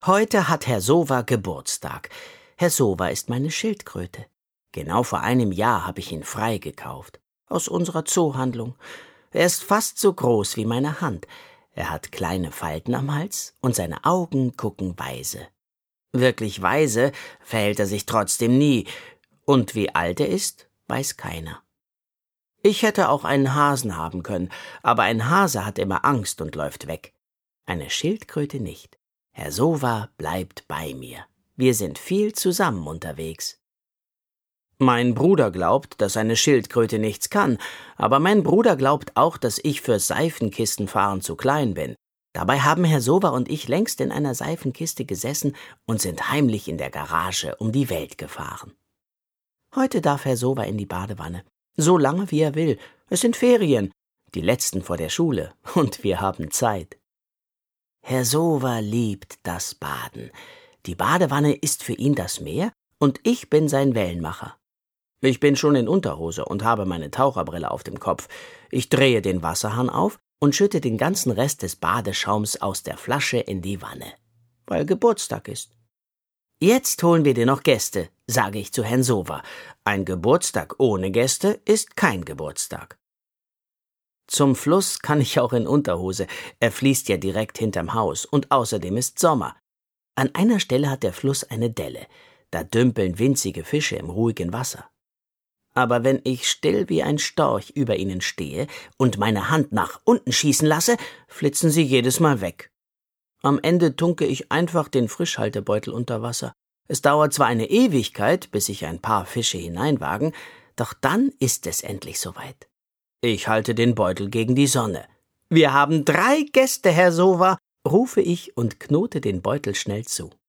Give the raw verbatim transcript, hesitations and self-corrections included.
Heute hat Herr Sowa Geburtstag. Herr Sowa ist meine Schildkröte. Genau vor einem Jahr habe ich ihn freigekauft. Aus unserer Zoohandlung. Er ist fast so groß wie meine Hand. Er hat kleine Falten am Hals und seine Augen gucken weise. Wirklich weise verhält er sich trotzdem nie. Und wie alt er ist, weiß keiner. Ich hätte auch einen Hasen haben können, aber ein Hase hat immer Angst und läuft weg. Eine Schildkröte nicht. Herr Sowa bleibt bei mir. Wir sind viel zusammen unterwegs. Mein Bruder glaubt, dass eine Schildkröte nichts kann, aber mein Bruder glaubt auch, dass ich für Seifenkistenfahren zu klein bin. Dabei haben Herr Sowa und ich längst in einer Seifenkiste gesessen und sind heimlich in der Garage um die Welt gefahren. Heute darf Herr Sowa in die Badewanne, so lange wie er will. Es sind Ferien, die letzten vor der Schule, und wir haben Zeit. Herr Sowa liebt das Baden. Die Badewanne ist für ihn das Meer und ich bin sein Wellenmacher. Ich bin schon in Unterhose und habe meine Taucherbrille auf dem Kopf. Ich drehe den Wasserhahn auf und schütte den ganzen Rest des Badeschaums aus der Flasche in die Wanne, weil Geburtstag ist. Jetzt holen wir dir noch Gäste, sage ich zu Herrn Sowa. Ein Geburtstag ohne Gäste ist kein Geburtstag. Zum Fluss kann ich auch in Unterhose. Er fließt ja direkt hinterm Haus und außerdem ist Sommer. An einer Stelle hat der Fluss eine Delle. Da dümpeln winzige Fische im ruhigen Wasser. Aber wenn ich still wie ein Storch über ihnen stehe und meine Hand nach unten schießen lasse, flitzen sie jedes Mal weg. Am Ende tunke ich einfach den Frischhaltebeutel unter Wasser. Es dauert zwar eine Ewigkeit, bis sich ein paar Fische hineinwagen, doch dann ist es endlich soweit. Ich halte den Beutel gegen die Sonne. »Wir haben drei Gäste, Herr Sowa«, rufe ich und knote den Beutel schnell zu.